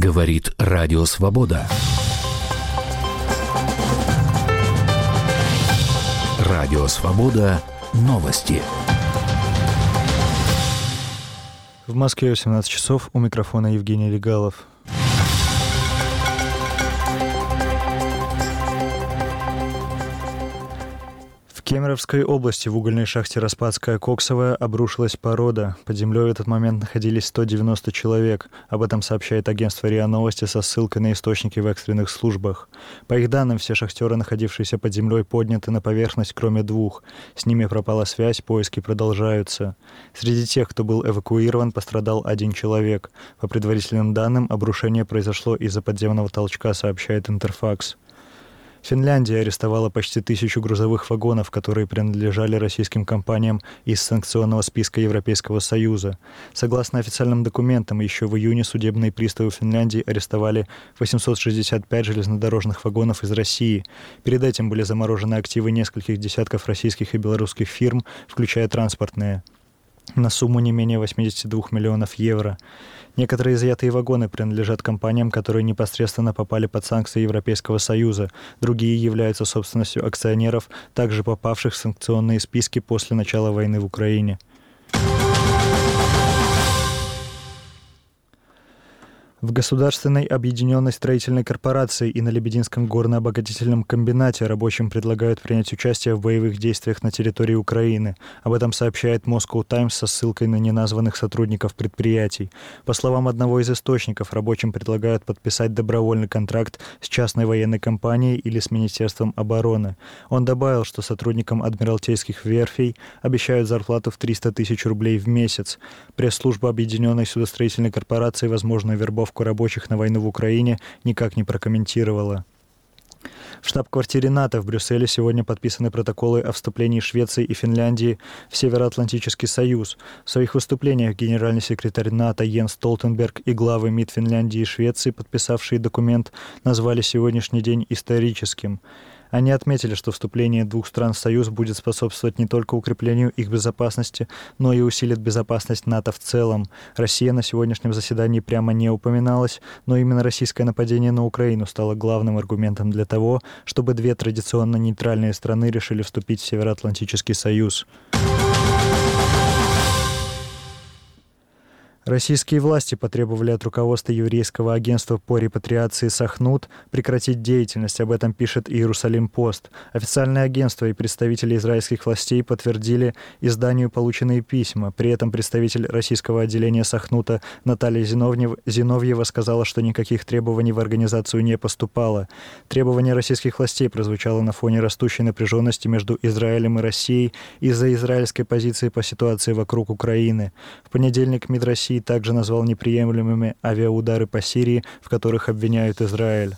Говорит Радио Свобода. Радио Свобода. Новости. В Москве 18 часов. У микрофона Евгений Легалов. В Кемеровской области в угольной шахте Распадская Коксовая обрушилась порода. Под землей в этот момент находились 190 человек. Об этом сообщает агентство РИА Новости со ссылкой на источники в экстренных службах. По их данным, все шахтеры, находившиеся под землей, подняты на поверхность, кроме двух. С ними пропала связь, поиски продолжаются. Среди тех, кто был эвакуирован, пострадал один человек. По предварительным данным, обрушение произошло из-за подземного толчка, сообщает Интерфакс. Финляндия арестовала почти 1000 грузовых вагонов, которые принадлежали российским компаниям из санкционного списка Европейского Союза. Согласно официальным документам, еще в июне судебные приставы Финляндии арестовали 865 железнодорожных вагонов из России. Перед этим были заморожены активы нескольких десятков российских и белорусских фирм, включая транспортные, на сумму не менее 82 миллионов евро. Некоторые изъятые вагоны принадлежат компаниям, которые непосредственно попали под санкции Европейского Союза. Другие являются собственностью акционеров, также попавших в санкционные списки после начала войны в Украине. В Государственной объединенной строительной корпорации и на Лебединском горно-обогатительном комбинате рабочим предлагают принять участие в боевых действиях на территории Украины. Об этом сообщает Moscow Times со ссылкой на неназванных сотрудников предприятий. По словам одного из источников, рабочим предлагают подписать добровольный контракт с частной военной компанией или с Министерством обороны. Он добавил, что сотрудникам адмиралтейских верфей обещают зарплату в 300 тысяч рублей в месяц. Пресс-служба Объединенной судостроительной корпорации возможную вербовку рабочих на войну в Украине никак не прокомментировала. В штаб-квартире НАТО в Брюсселе сегодня подписаны протоколы о вступлении Швеции и Финляндии в Североатлантический союз. В своих выступлениях генеральный секретарь НАТО Йенс Столтенберг и главы МИД Финляндии и Швеции, подписавшие документ, назвали сегодняшний день историческим. Они отметили, что вступление двух стран в Союз будет способствовать не только укреплению их безопасности, но и усилит безопасность НАТО в целом. Россия на сегодняшнем заседании прямо не упоминалась, но именно российское нападение на Украину стало главным аргументом для того, чтобы две традиционно нейтральные страны решили вступить в Североатлантический союз. Российские власти потребовали от руководства еврейского агентства по репатриации «Сахнут» прекратить деятельность. Об этом пишет Иерусалим-Пост. Официальное агентство и представители израильских властей подтвердили изданию полученные письма. При этом представитель российского отделения «Сахнута» Наталья Зиновьева сказала, что никаких требований в организацию не поступало. Требование российских властей прозвучало на фоне растущей напряженности между Израилем и Россией из-за израильской позиции по ситуации вокруг Украины. В понедельник МИД России также назвал неприемлемыми авиаудары по Сирии, в которых обвиняют Израиль.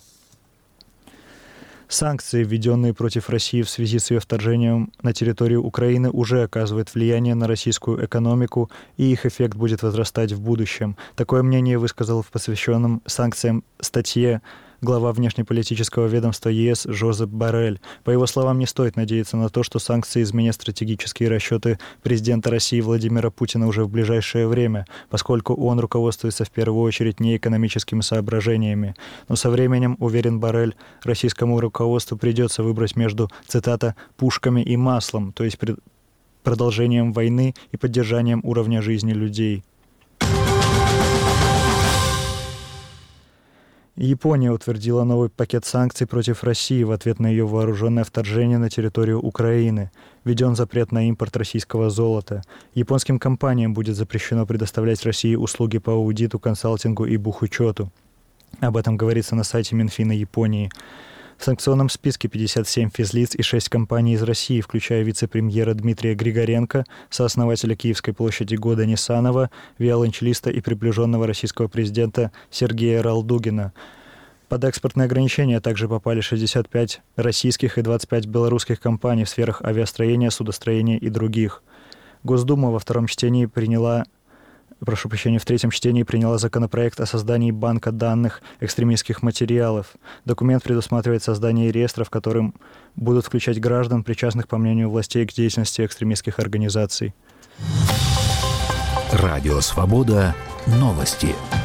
Санкции, введенные против России в связи с ее вторжением на территорию Украины, уже оказывают влияние на российскую экономику, и их эффект будет возрастать в будущем. Такое мнение высказал в посвященном санкциям статье глава внешнеполитического ведомства ЕС Жозеп Боррель. По его словам, не стоит надеяться на то, что санкции изменят стратегические расчеты президента России Владимира Путина уже в ближайшее время, поскольку он руководствуется в первую очередь не экономическими соображениями. Но со временем, уверен Боррель, российскому руководству придется выбрать между, цитата, «пушками и маслом», то есть продолжением войны и поддержанием уровня жизни людей. Япония утвердила новый пакет санкций против России в ответ на ее вооруженное вторжение на территорию Украины. Введен запрет на импорт российского золота. Японским компаниям будет запрещено предоставлять России услуги по аудиту, консалтингу и бухучету. Об этом говорится на сайте Минфина Японии. В санкционном списке 57 физлиц и 6 компаний из России, включая вице-премьера Дмитрия Григоренко, сооснователя Киевской площади года Нисанова, виолончелиста и приближенного российского президента Сергея Ралдугина. Под экспортные ограничения также попали 65 российских и 25 белорусских компаний в сферах авиастроения, судостроения и других. Госдума в третьем чтении приняла законопроект о создании банка данных экстремистских материалов. Документ предусматривает создание реестра, в котором будут включать граждан, причастных, по мнению властей, к деятельности экстремистских организаций. Радио Свобода. Новости.